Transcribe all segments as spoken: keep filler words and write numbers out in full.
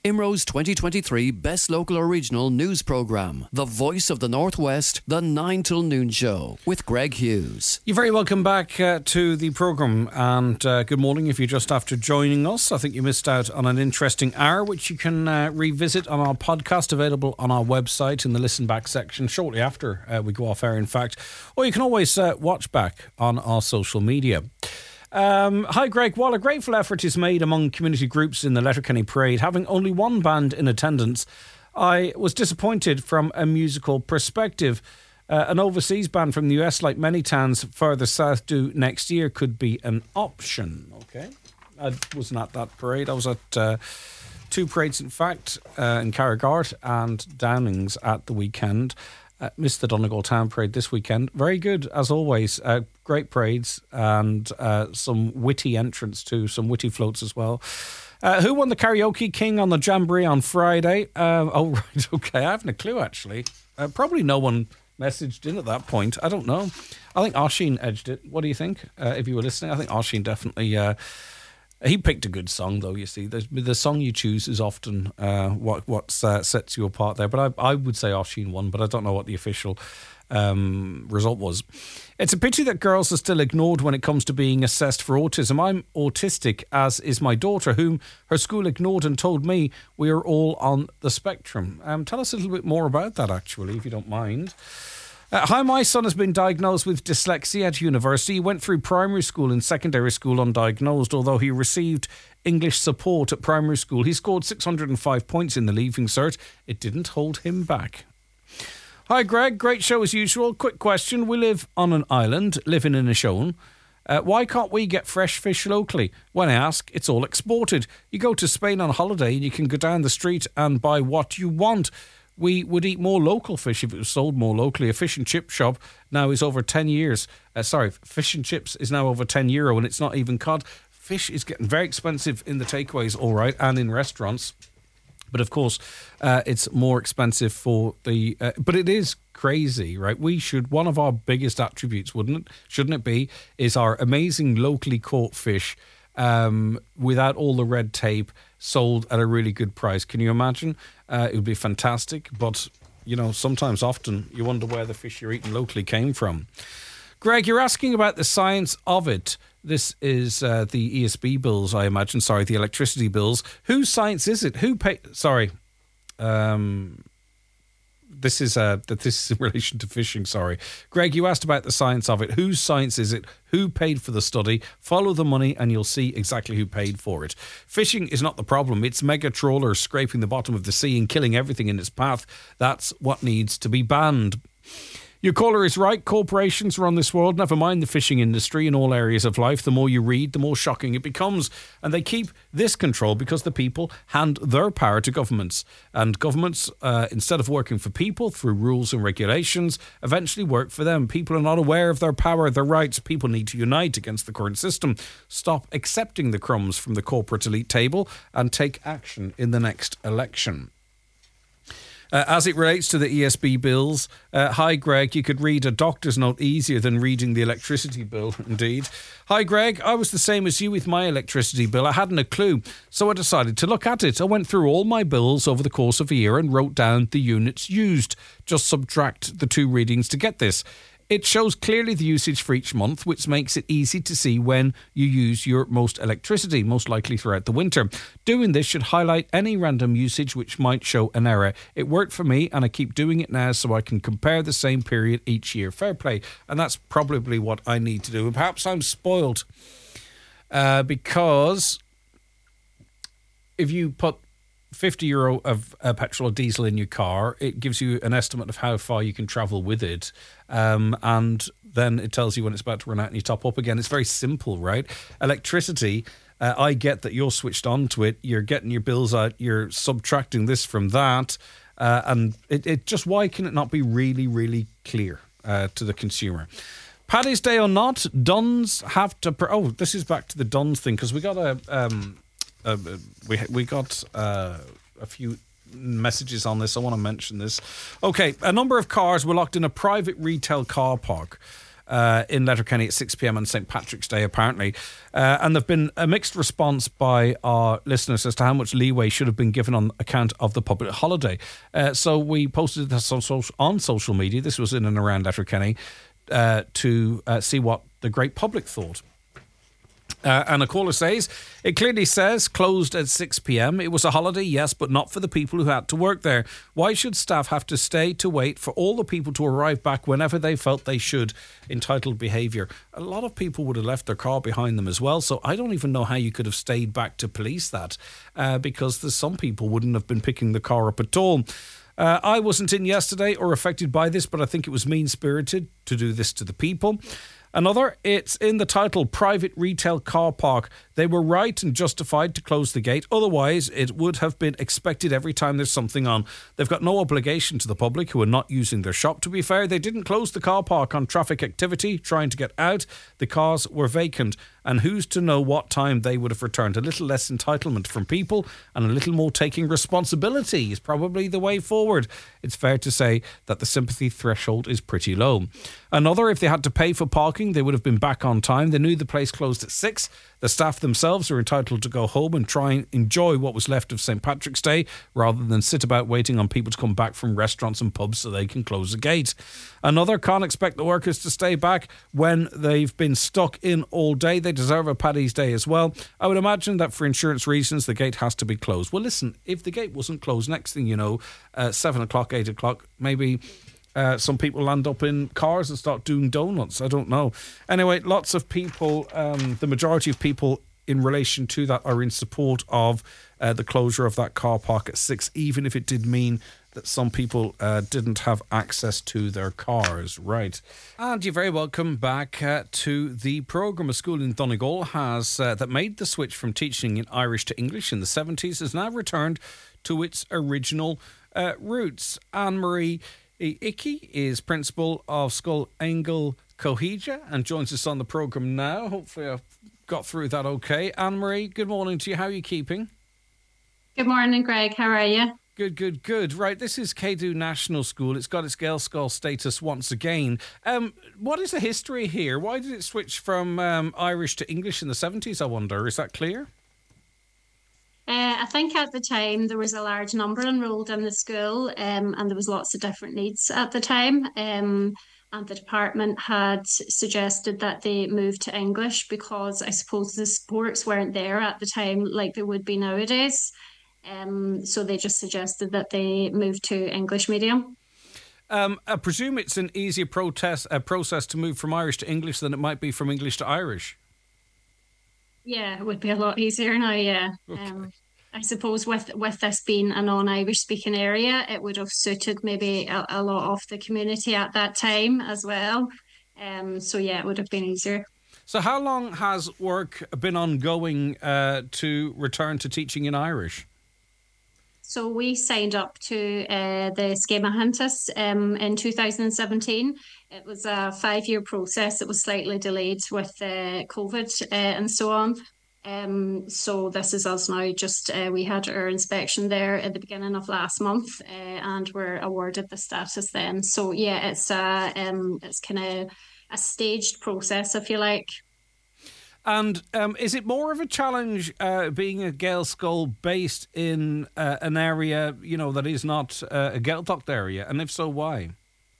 I M R O's twenty twenty-three Best Local or Regional News Programme, The Voice of the Northwest, the nine till noon show with Greg Hughes. You're very welcome back uh, to the programme, and uh, good morning if you're just after joining us. I think you missed out on an interesting hour, which you can uh, revisit on our podcast, available on our website in the listen back section shortly after uh, we go off air, in fact. Or you can always uh, watch back on our social media. Um, hi Greg, while a grateful effort is made among community groups in the Letterkenny Parade, having only one band in attendance, I was disappointed from a musical perspective. Uh, an overseas band from the U S, like many towns further south do next year, could be an option. Okay, I wasn't at that parade. I was at uh, two parades, in fact, uh, in Carrigart and Downings at the weekend. Uh, missed the Donegal Town Parade this weekend. Very good, as always. Uh, great parades and uh, some witty entrants too, some witty floats as well. Uh, who won the Karaoke King on the Jamboree on Friday? Uh, oh, right, okay. I haven't a clue, actually. Uh, probably no one messaged in at that point. I don't know. I think Oisín edged it. What do you think? Uh, if you were listening, I think Oisín definitely... Uh, He picked a good song, though, you see. The, the song you choose is often uh, what what uh, sets you apart there. But I, I would say Oisín won, but I don't know what the official um, result was. It's a pity that girls are still ignored when it comes to being assessed for autism. I'm autistic, as is my daughter, whom her school ignored and told me we are all on the spectrum. Um, tell us a little bit more about that, actually, if you don't mind. Uh, hi, my son has been diagnosed with dyslexia at university. He went through primary school and secondary school undiagnosed, although he received English support at primary school. He scored six hundred five points in the Leaving Cert. It didn't hold him back. Hi, Greg. Great show as usual. Quick question. We live on an island, living in a Inishowen. Uh, why can't we get fresh fish locally? When I ask, it's all exported. You go to Spain on holiday and you can go down the street and buy what you want. We would eat more local fish if it was sold more locally. A fish and chip shop now is over ten years. Uh, sorry, fish and chips is now over ten euro, and it's not even cod. Fish is getting very expensive in the takeaways, all right, and in restaurants. But of course, uh, it's more expensive for the... Uh, but it is crazy, right? We should... One of our biggest attributes, wouldn't it? Shouldn't it be? Is our amazing locally caught fish um, without all the red tape, sold at a really good price. Can you imagine? Uh, it would be fantastic, but, you know, sometimes, often, you wonder where the fish you're eating locally came from. Greg, you're asking about the science of it. This is uh, the E S B bills, I imagine. Sorry, the electricity bills. Whose science is it? Who pay? Sorry. Um... This is uh, that this is in relation to fishing, sorry. Greg, you asked about the science of it. Whose science is it? Who paid for the study? Follow the money and you'll see exactly who paid for it. Fishing is not the problem. It's mega trawlers scraping the bottom of the sea and killing everything in its path. That's what needs to be banned. Your caller is right. Corporations run this world. Never mind the fishing industry in all areas of life. The more you read, the more shocking it becomes. And they keep this control because the people hand their power to governments. And governments, uh, instead of working for people through rules and regulations, eventually work for them. People are not aware of their power, their rights. People need to unite against the current system. Stop accepting the crumbs from the corporate elite table and take action in the next election. Uh, as it relates to the E S B bills, uh, hi Greg, you could read a doctor's note easier than reading the electricity bill, indeed. Hi Greg, I was the same as you with my electricity bill. I hadn't a clue, so I decided to look at it. I went through all my bills over the course of a year and wrote down the units used. Just subtract the two readings to get this. It shows clearly the usage for each month, which makes it easy to see when you use your most electricity, most likely throughout the winter. Doing this should highlight any random usage which might show an error. It worked for me and I keep doing it now so I can compare the same period each year. Fair play. And that's probably what I need to do. And perhaps I'm spoiled uh, because if you put fifty euro of uh, petrol or diesel in your car, it gives you an estimate of how far you can travel with it. Um, and then it tells you when it's about to run out and you top up again. It's very simple, right? Electricity, uh, I get that you're switched on to it. You're getting your bills out. You're subtracting this from that. Uh, and it, it just, why can it not be really, really clear uh, to the consumer? Paddy's Day or not, Duns have to... Pr- oh, this is back to the Duns thing, because we got a... Um, Uh, we we got uh, a few messages on this. I want to mention this. Okay, a number of cars were locked in a private retail car park uh, in Letterkenny at six p.m. on Saint Patrick's Day, apparently. Uh, and there have been a mixed response by our listeners as to how much leeway should have been given on account of the public holiday. Uh, so we posted this on social, on social media. This was in and around Letterkenny uh, to uh, see what the great public thought. Uh, and a caller says, it clearly says closed at six p.m. It was a holiday, yes, but not for the people who had to work there. Why should staff have to stay to wait for all the people to arrive back whenever they felt they should? Entitled behaviour. A lot of people would have left their car behind them as well, so I don't even know how you could have stayed back to police that, uh, because there's some people wouldn't have been picking the car up at all. Uh, I wasn't in yesterday or affected by this, but I think it was mean-spirited to do this to the people. Another, it's in the title, private retail car park. They were right and justified to close the gate. Otherwise, it would have been expected every time there's something on. They've got no obligation to the public who are not using their shop. To be fair, they didn't close the car park on traffic activity, trying to get out. The cars were vacant. And who's to know what time they would have returned? A little less entitlement from people and a little more taking responsibility is probably the way forward. It's fair to say that the sympathy threshold is pretty low. Another, if they had to pay for parking, they would have been back on time. They knew the place closed at six. The staff themselves are entitled to go home and try and enjoy what was left of Saint Patrick's Day rather than sit about waiting on people to come back from restaurants and pubs so they can close the gate. Another, can't expect the workers to stay back when they've been stuck in all day. They deserve a Paddy's Day as well. I would imagine that for insurance reasons the gate has to be closed. Well, listen, if the gate wasn't closed, next thing you know, uh, seven o'clock, eight o'clock, maybe Uh, some people land up in cars and start doing donuts. I don't know. Anyway, lots of people, um, the majority of people in relation to that are in support of uh, the closure of that car park at six, even if it did mean that some people uh, didn't have access to their cars. Right. And you're very welcome back uh, to the programme. A school in Donegal has uh, that made the switch from teaching in Irish to English in the seventies has now returned to its original uh, roots. Anne-Marie Icky is principal of Scoil Angel Coheja and joins us on the programme now. Hopefully I've got through that okay. Anne-Marie, good morning to you. How are you keeping? Good morning, Greg. How are you? Good, good, good. Right, this is Cadw National School. It's got its Gaelscoil status once again. Um, what is the history here? Why did it switch from um, Irish to English in the seventies, I wonder? Is that clear? Uh, I think at the time there was a large number enrolled in the school, um, and there was lots of different needs at the time. Um, and the department had suggested that they move to English because I suppose the supports weren't there at the time like they would be nowadays. Um, so they just suggested that they move to English medium. Um, I presume it's an easier protest, uh, process to move from Irish to English than it might be from English to Irish. Yeah, it would be a lot easier now, yeah. Okay. Um, I suppose with, with this being a non-Irish speaking area, it would have suited maybe a, a lot of the community at that time as well. Um, so yeah, it would have been easier. So how long has work been ongoing uh, to return to teaching in Irish? So we signed up to uh, the Schema Hantis um, in two thousand seventeen. It was a five-year process. It was slightly delayed with uh, COVID uh, and so on. Um, so this is us now. Just uh, we had our inspection there at the beginning of last month, uh, and were awarded the status then. So yeah, it's a um, it's kind of a staged process, if you like. And um, is it more of a challenge uh, being a Gaelscoil based in uh, an area, you know, that is not uh, a Gaeltacht area? And if so, why?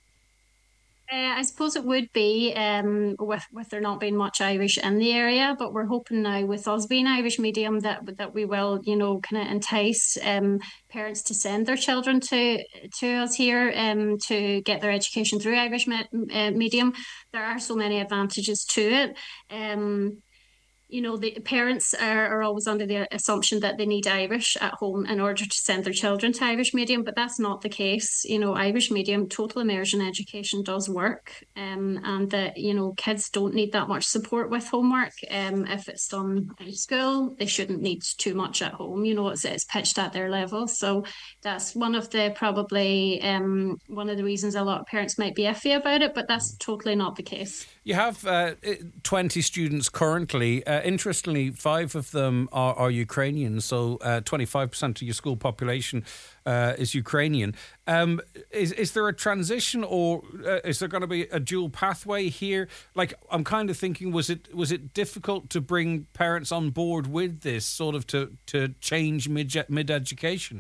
Uh, I suppose it would be um, with with there not being much Irish in the area, but we're hoping now with us being Irish medium that that we will, you know, kind of entice um, parents to send their children to to us here um, to get their education through Irish me- uh, medium. There are so many advantages to it. Um, You know, the parents are, are always under the assumption that they need Irish at home in order to send their children to Irish medium, but that's not the case. You know, Irish medium, total immersion education does work, um, and that, you know, kids don't need that much support with homework. Um, if it's done in school, they shouldn't need too much at home. You know, it's, it's pitched at their level. So that's one of the probably um, one of the reasons a lot of parents might be iffy about it, but that's totally not the case. You have uh, twenty students currently. Uh, Uh, interestingly, five of them are, are Ukrainian, so uh, twenty-five percent of your school population uh, is Ukrainian. Um, is, is there a transition, or uh, is there going to be a dual pathway here? Like, I'm kind of thinking, was it was it difficult to bring parents on board with this, sort of to, to change mid, mid-education?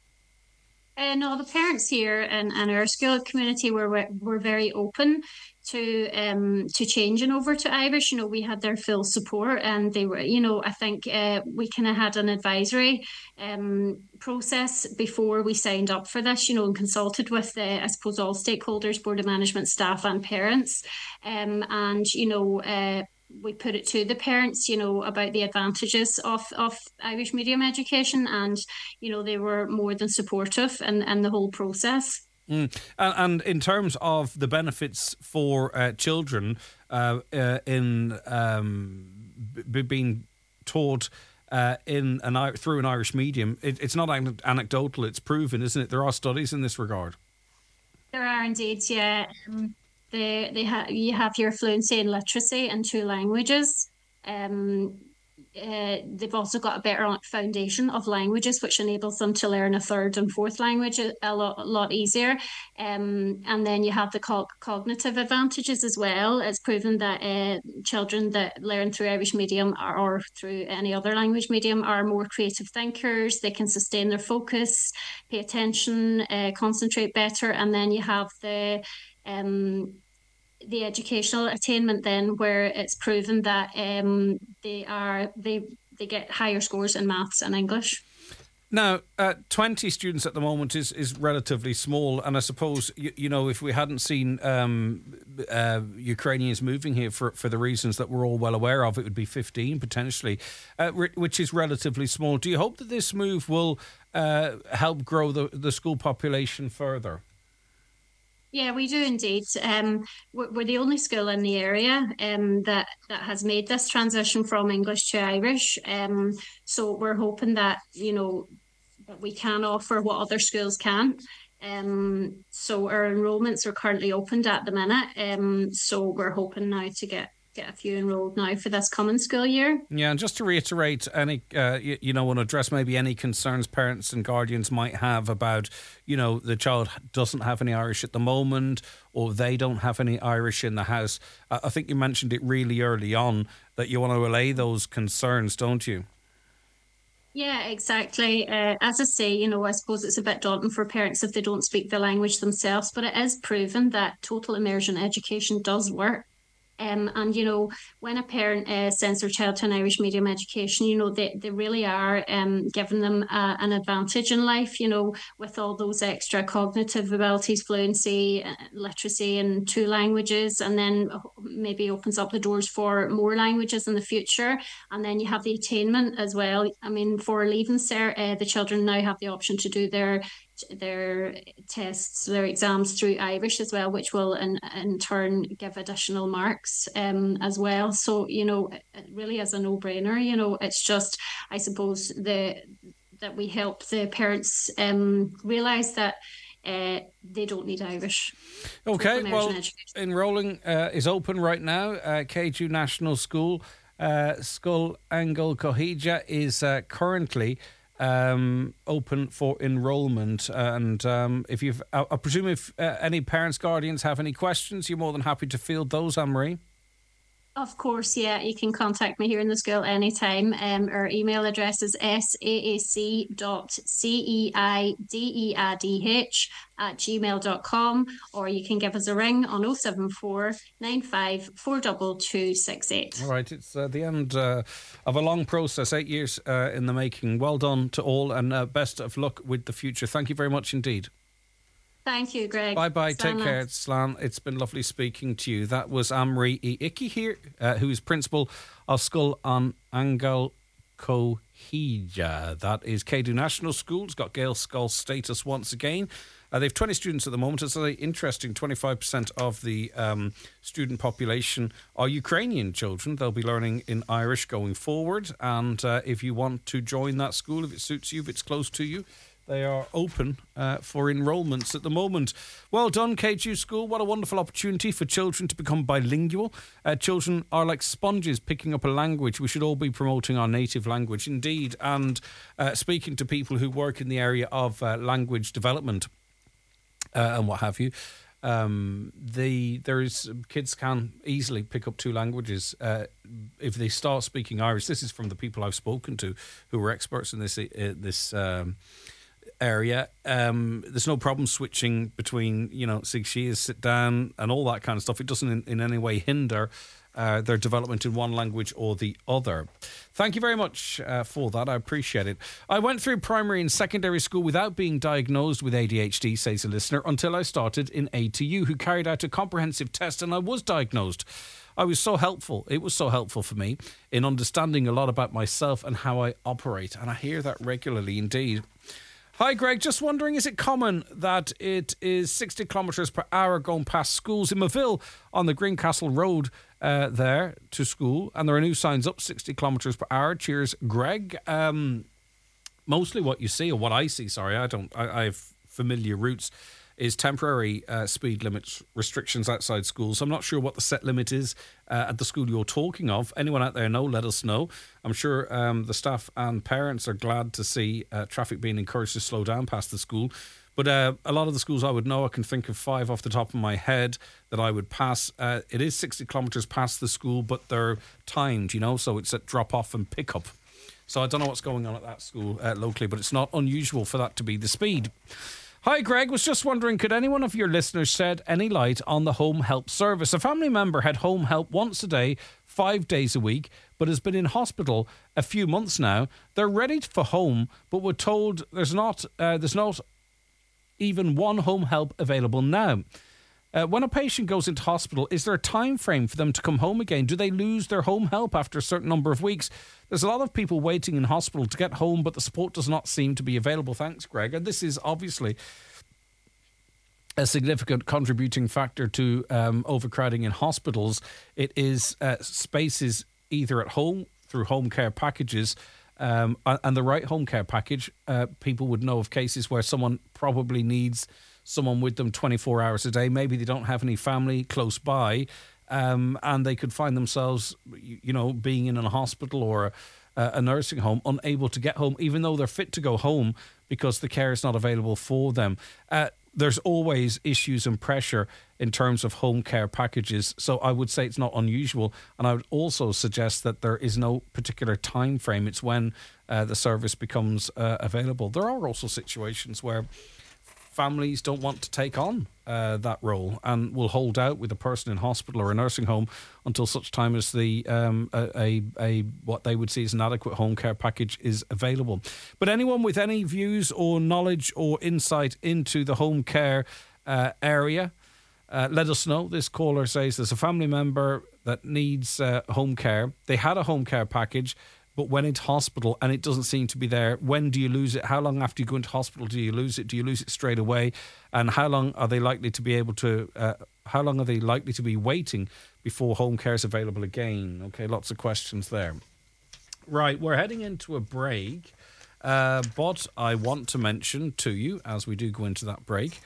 Uh, no, the parents here and, and our school community were were very open to um to changing over to Irish. You know, we had their full support, and they were, you know, I think uh, we kind of had an advisory um process before we signed up for this. You know, and consulted with the, I suppose, all stakeholders, board of management, staff, and parents, um, and you know. Uh, we put it to the parents, you know, about the advantages of, of Irish medium education, and, you know, they were more than supportive in, in the whole process. Mm. And, and in terms of the benefits for uh, children uh, uh, in um, b- being taught uh, in an through an Irish medium, it, it's not anecdotal, it's proven, isn't it? There are studies in this regard. There are indeed, yeah. Um, They they have you have your fluency and literacy in two languages. Um, uh, they've also got a better foundation of languages, which enables them to learn a third and fourth language a, a lot a lot easier. Um, and then you have the co- cognitive advantages as well. It's proven that uh, children that learn through Irish medium or, or through any other language medium are more creative thinkers. They can sustain their focus, pay attention, uh, concentrate better. And then you have the um, the educational attainment then, where it's proven that um, they are they they get higher scores in maths and English. Now, uh, twenty students at the moment is, is relatively small, and I suppose, you, you know, if we hadn't seen um, uh, Ukrainians moving here for, for the reasons that we're all well aware of, it would be fifteen potentially, uh, which is relatively small. Do you hope that this move will uh, help grow the, the school population further? Yeah, we do indeed. Um, we're, we're the only school in the area um, that that has made this transition from English to Irish. Um, so we're hoping that, you know, that we can offer what other schools can't. Um, so our enrolments are currently opened at the minute. Um, so we're hoping now to get get a few enrolled now for this coming school year. Yeah, and just to reiterate, any uh, you, you know, want to address maybe any concerns parents and guardians might have about, you know, the child doesn't have any Irish at the moment, or they don't have any Irish in the house. Uh, I think you mentioned it really early on that you want to allay those concerns, don't you? Yeah, exactly. Uh, as I say, you know, I suppose it's a bit daunting for parents if they don't speak the language themselves, but it is proven that total immersion education does work. Um, and, you know, when a parent uh, sends their child to an Irish medium education, you know, they, they really are um, giving them uh, an advantage in life, you know, with all those extra cognitive abilities, fluency, uh, literacy in two languages, and then maybe opens up the doors for more languages in the future. And then you have the attainment as well. I mean, for Leaving Cert, uh, the children now have the option to do their their tests, their exams through Irish as well, which will in, in turn give additional marks um, as well. So, you know, it really is a no-brainer. You know, it's just, I suppose, the that we help the parents um, realise that uh, they don't need Irish. Okay, well, enrolling uh, is open right now. Uh, Céadú National School, uh, Scoil Angel Coheja is uh, currently Um, open for enrolment, and um, if you've, I, I presume if uh, any parents, guardians have any questions, you're more than happy to field those, Anne-Marie. Of course, yeah, you can contact me here in the school anytime. Um, our email address is saac dot ceidadh at gmail dot com, or you can give us a ring on oh seven four, nine five four two two six eight. All right, it's uh, the end uh, of a long process, eight years uh, in the making. Well done to all, and uh, best of luck with the future. Thank you very much indeed. Thank you, Greg. Bye bye. Take care. It's Slan. It's been lovely speaking to you. That was Anne-Marie Icky here, uh, who is principal of Scoil an Angel Coheja. That is Céadú National School. It's got Gael Scoil status once again. Uh, they have twenty students at the moment. It's very interesting. twenty-five percent of the um, student population are Ukrainian children. They'll be learning in Irish going forward. And uh, if you want to join that school, if it suits you, if it's close to you, They are open uh, for enrolments at the moment. Well done, K G School. What a wonderful opportunity for children to become bilingual. Uh, children are like sponges picking up a language. We should all be promoting our native language, indeed. And uh, speaking to people who work in the area of uh, language development uh, and what have you, um, the there is kids can easily pick up two languages uh, if they start speaking Irish. This is from the people I've spoken to who are experts in this uh, this. Um, area. Um, there's no problem switching between, you know, sig shears, sit down and all that kind of stuff. It doesn't in, in any way hinder uh, their development in one language or the other. Thank you very much uh, for that. I appreciate it. I went through primary and secondary school without being diagnosed with A D H D, says a listener, until I started in A T U, who carried out a comprehensive test and I was diagnosed. I was so helpful. It was so helpful for me in understanding a lot about myself and how I operate. And I hear that regularly indeed. Hi, Greg. Just wondering, is it common that it is sixty kilometres per hour going past schools in Moville on the Greencastle Road uh, there to school? And there are new signs up, sixty kilometres per hour. Cheers, Greg. Um, mostly what you see, or what I see, sorry, I don't, I, I have familiar routes, is temporary uh, speed limits restrictions outside schools. I'm not sure what the set limit is uh, at the school you're talking of. Anyone out there know, let us know. I'm sure um, the staff and parents are glad to see uh, traffic being encouraged to slow down past the school. But uh, a lot of the schools I would know, I can think of five off the top of my head that I would pass. Uh, it is sixty kilometres past the school, but they're timed, you know, so it's at drop off and pick up. So I don't know what's going on at that school uh, locally, but it's not unusual for that to be the speed. Hi, Greg. Was just wondering, could anyone of your listeners shed any light on the home help service? A family member had home help once a day, five days a week, but has been in hospital a few months now. They're ready for home, but were told there's not uh, there's not even one home help available now. Uh, when a patient goes into hospital, is there a time frame for them to come home again? Do they lose their home help after a certain number of weeks? There's a lot of people waiting in hospital to get home, but the support does not seem to be available. Thanks, Greg. And this is obviously a significant contributing factor to um, overcrowding in hospitals. It is uh, spaces either at home through home care packages, um, and the right home care package, uh, people would know of cases where someone probably needs someone with them twenty-four hours a day. Maybe they don't have any family close by, um, and they could find themselves, you know, being in a hospital or a, a nursing home, unable to get home, even though they're fit to go home because the care is not available for them. Uh, there's always issues and pressure in terms of home care packages, so I would say it's not unusual. And I would also suggest that there is no particular time frame. It's when uh, the service becomes uh, available. There are also situations where families don't want to take on uh, that role and will hold out with a person in hospital or a nursing home until such time as the um, a, a, a what they would see as an adequate home care package is available. But anyone with any views or knowledge or insight into the home care uh, area, uh, let us know. This caller says there's a family member that needs uh, home care. They had a home care package, but went into hospital and it doesn't seem to be there. When do you lose it? How long after you go into hospital do you lose it? Do you lose it straight away? And how long are they likely to be able to, uh, how long are they likely to be waiting before home care is available again? Okay, lots of questions there. Right, we're heading into a break, uh, but I want to mention to you, as we do go into that break,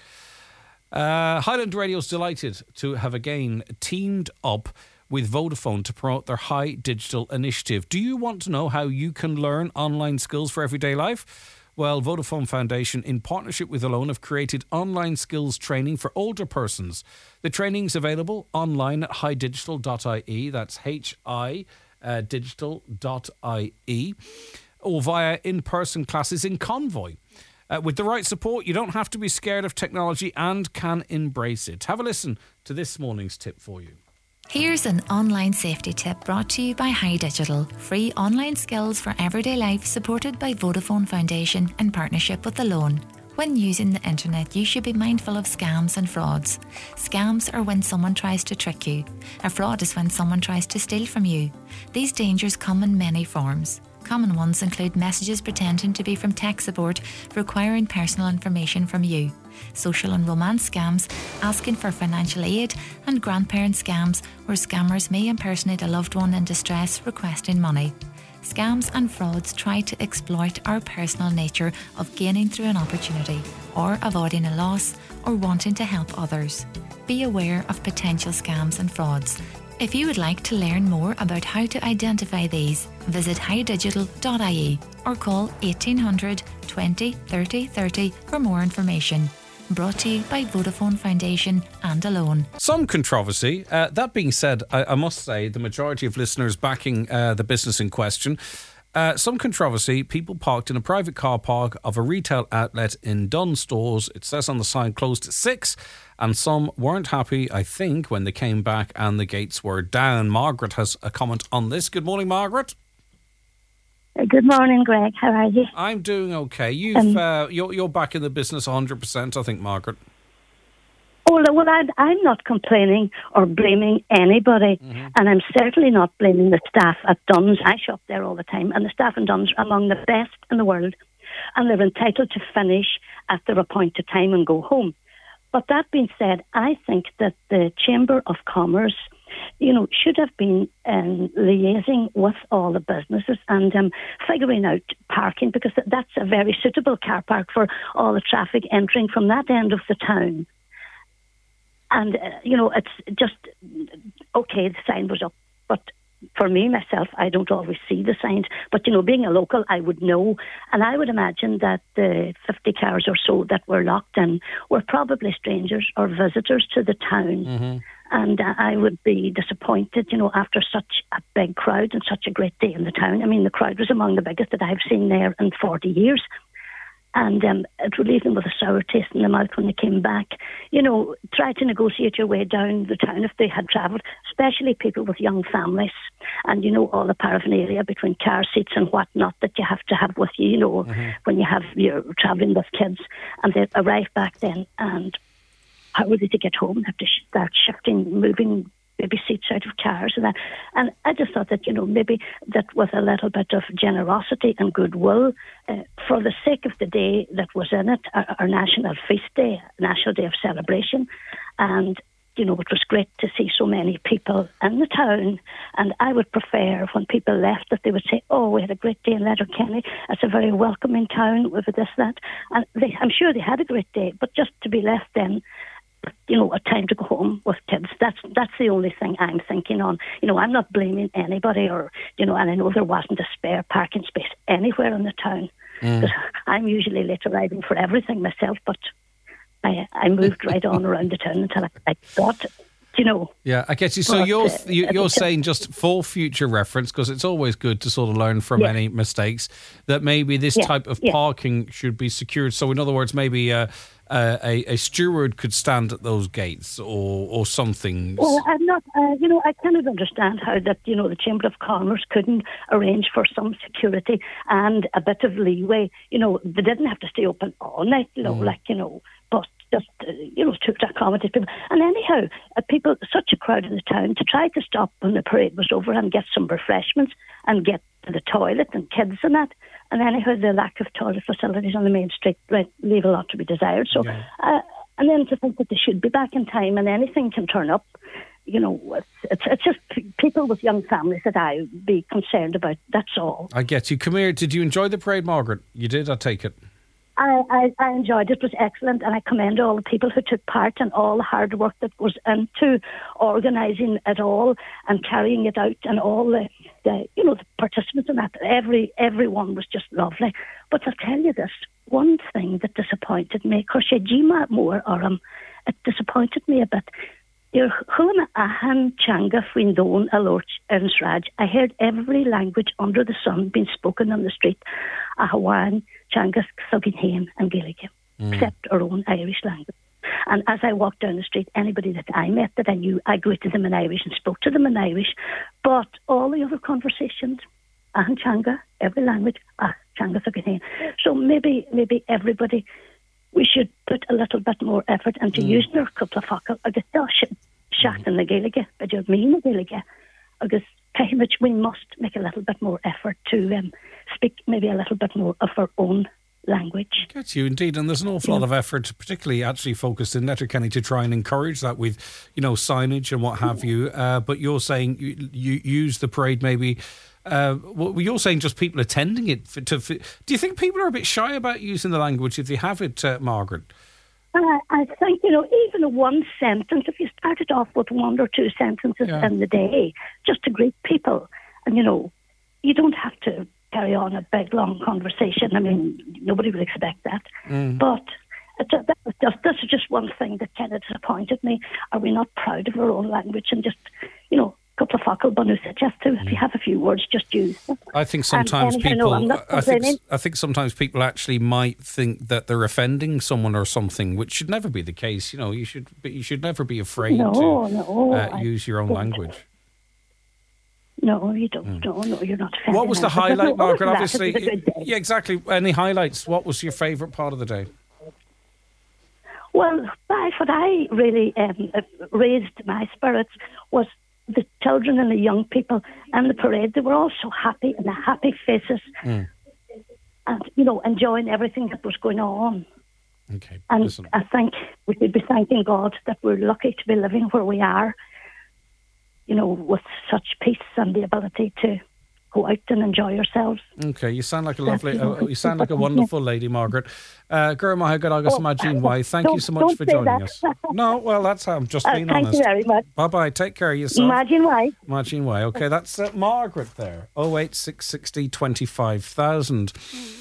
uh, Highland Radio's delighted to have again teamed up with Vodafone to promote their High Digital initiative. Do you want to know how you can learn online skills for everyday life? Well, Vodafone Foundation, in partnership with Alone, have created online skills training for older persons. The training is available online at hi digital dot I E, that's H I uh, digital dot I E, or via in-person classes in Convoy. Uh, with the right support, you don't have to be scared of technology and can embrace it. Have a listen to this morning's tip for you. Here's an online safety tip brought to you by High Digital. Free online skills for everyday life supported by Vodafone Foundation in partnership with Alone. When using the internet, you should be mindful of scams and frauds. Scams are when someone tries to trick you. A fraud is when someone tries to steal from you. These dangers come in many forms. Common ones include messages pretending to be from tech support requiring personal information from you, social and romance scams asking for financial aid, and grandparent scams where scammers may impersonate a loved one in distress requesting money. scams and frauds try to exploit our personal nature of gaining through an opportunity, or avoiding a loss, or wanting to help others. Be aware of potential scams and frauds. If you would like to learn more about how to identify these, visit high digital dot I E or call eighteen hundred twenty thirty thirty for more information. Brought to you by Vodafone Foundation and Alone. Some controversy. Uh, that being said, I, I must say the majority of listeners backing uh, the business in question. Uh, some controversy. People parked in a private car park of a retail outlet in Dunnes Stores. It says on the sign closed at six, and some weren't happy, I think, when they came back and the gates were down. Margaret has a comment on this. Good morning, Margaret. Good morning, Greg. How are you? I'm doing okay. You've um, uh, you're you're back in the business one hundred percent, I think, Margaret. Oh, well, I, I'm not complaining or blaming anybody, mm-hmm. and I'm certainly not blaming the staff at Dunnes. I shop there all the time, and the staff in Dunnes are among the best in the world, and they're entitled to finish at their appointed time and go home. But that being said, I think that the Chamber of Commerce, you know, should have been um, liaising with all the businesses and um, figuring out parking, because that's a very suitable car park for all the traffic entering from that end of the town. And, uh, you know, it's just, okay, the sign was up, but for me, myself, I don't always see the signs. But, you know, being a local, I would know. And I would imagine that the fifty cars or so that were locked in were probably strangers or visitors to the town. Mm-hmm. And uh, I would be disappointed, you know, after such a big crowd and such a great day in the town. I mean, the crowd was among the biggest that I've seen there in forty years. And um, it would leave them with a sour taste in the mouth when they came back. You know, try to negotiate your way down the town if they had travelled, especially people with young families. And, you know, all the paraphernalia between car seats and whatnot that you have to have with you, you know, mm-hmm. when you have, you're travelling with kids. And they arrive back then, and how are they to get home? They have to start shifting, moving maybe seats out of cars and that. And I just thought that, you know, maybe that with a little bit of generosity and goodwill, uh, for the sake of the day that was in it, our, our national feast day, national day of celebration. And, you know, it was great to see so many people in the town. And I would prefer when people left that they would say, oh, we had a great day in Letterkenny. It's a very welcoming town with this, that. And they, I'm sure they had a great day, but just to be left then, you know, a time to go home with kids. That's that's the only thing I'm thinking on. You know, I'm not blaming anybody, or, you know, and I know there wasn't a spare parking space anywhere in the town. Mm. I'm usually late arriving for everything myself, but I, I moved right on around the town until I, I got it. You know. Yeah, I get you. So but, you're uh, you, you're saying, just for future reference, because it's always good to sort of learn from yeah. any mistakes, that maybe this yeah. type of yeah. parking should be secured. So in other words, maybe uh, uh, a a steward could stand at those gates, or or something. Well, I'm not. Uh, you know, I cannot understand how that, you know, the Chamber of Commerce couldn't arrange for some security and a bit of leeway. You know, they didn't have to stay open all night. You know, mm. like you know, but. Just, uh, you know, to, to accommodate people. And anyhow, uh, people, such a crowd in the town, to try to stop when the parade was over and get some refreshments and get to the toilet and kids and that. And anyhow, the lack of toilet facilities on the main street right, leave a lot to be desired. So, yeah. uh, and then to think that they should be back in time and anything can turn up, you know, it's, it's, it's just p- people with young families that I would be concerned about. That's all. I get you. Come here. Did you enjoy the parade, Margaret? You did, I take it. I, I, I enjoyed it. It was excellent, and I commend all the people who took part and all the hard work that goes into organising it all and carrying it out, and all the, the you know, the participants in that. Every everyone was just lovely. But I'll tell you this, one thing that disappointed me, Koshejima more or um, it disappointed me a bit. I heard every language under the sun being spoken on the street. A Hawaiian, Changas, Thuggin and Gaelic, mm. except our own Irish language. And as I walked down the street, anybody that I met that I knew, I greeted them in Irish and spoke to them in Irish. But all the other conversations, Ahan Changa, every language, Ah Changa Thuggin. So maybe, maybe everybody, we should put a little bit more effort into mm. using our couple of focal. I guess Shacht in the Gaelic, but you're mean the Gaelic. I guess pretty much we must make a little bit more effort to um, speak maybe a little bit more of our own language. Gets you indeed, and there's an awful yeah. lot of effort, particularly actually focused in Letterkenny, to try and encourage that with, you know, signage and what have you. Uh, but you're saying you, you use the parade maybe Uh, well, you're saying just people attending it. For, to, for, do you think people are a bit shy about using the language if they have it, uh, Margaret? Uh, I think, you know, even one sentence, if you started off with one or two sentences Yeah. in the day, just to greet people, and, you know, you don't have to carry on a big, long conversation. I mean, nobody would expect that. Mm. But it, that was just, this is just one thing that kind of disappointed me. Are we not proud of our own language and just, you know, couple of focal bonus just to if you have a few words, just use them. I think sometimes and, and, people. no, I'm not I think. I think sometimes people actually might think that they're offending someone or something, which should never be the case. You know, you should. But you should never be afraid no, to no, uh, use your own language. No, you don't. Mm. No, no, you're not offending. What was the anyone. highlight, no, Margaret? that, Obviously, yeah, exactly. Any highlights? What was your favourite part of the day? Well, I, what I really um, raised my spirits was the children and the young people and the parade. They were all so happy and the happy faces mm. and, you know, enjoying everything that was going on. Okay. And Listen. I think we should be thanking God that we're lucky to be living where we are, you know, with such peace and the ability to go out and enjoy yourselves. Okay, you sound like a lovely, uh, you sound like a wonderful lady, Margaret. Uh, Gurma Hagad Agus Majin Wai, thank you so much for joining that. us. No, well, that's how I'm just being uh, thank honest. Thank you very much. Bye bye, take care of yourself. Majin Wai. Majin Wai, okay, that's uh, Margaret there. oh eight six sixty twenty-five thousand.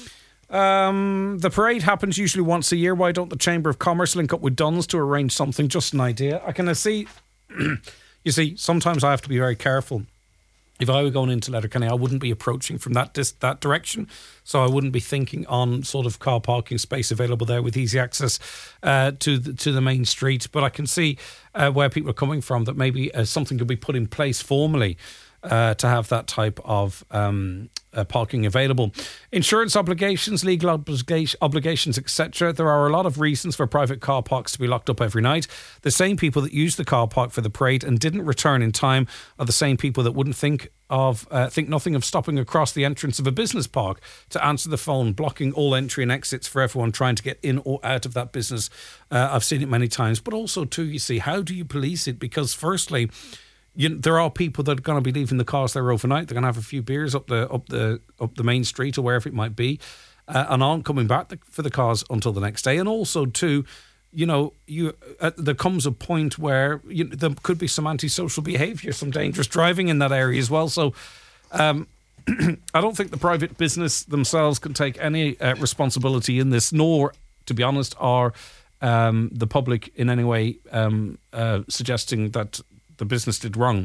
Um, the parade happens usually once a year. Why don't the Chamber of Commerce link up with Duns to arrange something? Just an idea. I can see, you see, sometimes I have to be very careful. If I were going into Letterkenny, I wouldn't be approaching from that dis- that direction. So I wouldn't be thinking on sort of car parking space available there with easy access uh, to the, to the main street. But I can see uh, where people are coming from, that maybe uh, something could be put in place formally uh, to have that type of um, uh, parking available. Insurance obligations, legal obligation, obligations, et cetera. There are a lot of reasons for private car parks to be locked up every night. The same people that used the car park for the parade and didn't return in time are the same people that wouldn't think of uh, think nothing of stopping across the entrance of a business park to answer the phone, blocking all entry and exits for everyone trying to get in or out of that business. Uh, I've seen it many times. But also, too, you see, how do you police it? Because firstly, you, there are people that are going to be leaving the cars there overnight. They're going to have a few beers up the up the up the main street or wherever it might be, uh, and aren't coming back for the cars until the next day. And also, too, you know, you uh, there comes a point where you, there could be some antisocial behaviour, some dangerous driving in that area as well. So um, I don't think the private business themselves can take any uh, responsibility in this, nor, to be honest, are um, the public in any way um, uh, suggesting that the business did wrong.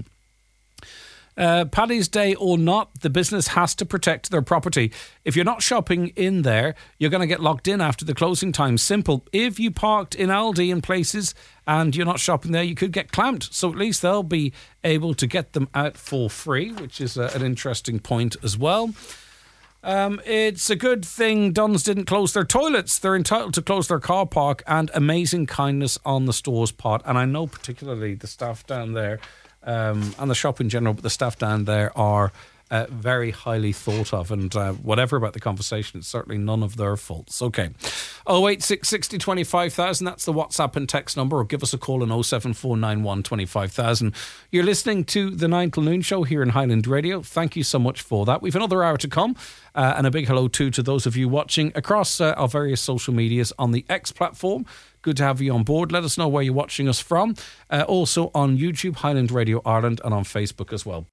Uh, Paddy's Day or not, the business has to protect their property. If you're not shopping in there, you're going to get locked in after the closing time. Simple. If you parked in Aldi in places and you're not shopping there, you could get clamped. So at least they'll be able to get them out for free, which is uh, an interesting point as well. Um, it's a good thing Duns didn't close their toilets. They're entitled to close their car park, and amazing kindness on the store's part. And I know particularly the staff down there Um, and the shop in general, but the staff down there are uh, very highly thought of, and uh, whatever about the conversation, it's certainly none of their faults. Okay, oh eight six sixty twenty-five thousand, that's the WhatsApp and text number, or give us a call on oh seven four nine one twenty-five thousand. You're listening to the nine till noon show here in Highland Radio. Thank you so much for that. We've another hour to come, uh, and a big hello too to those of you watching across uh, our various social medias on the X platform. Good to have you on board. Let us know where you're watching us from. Uh, also on YouTube, Highland Radio Ireland, and on Facebook as well.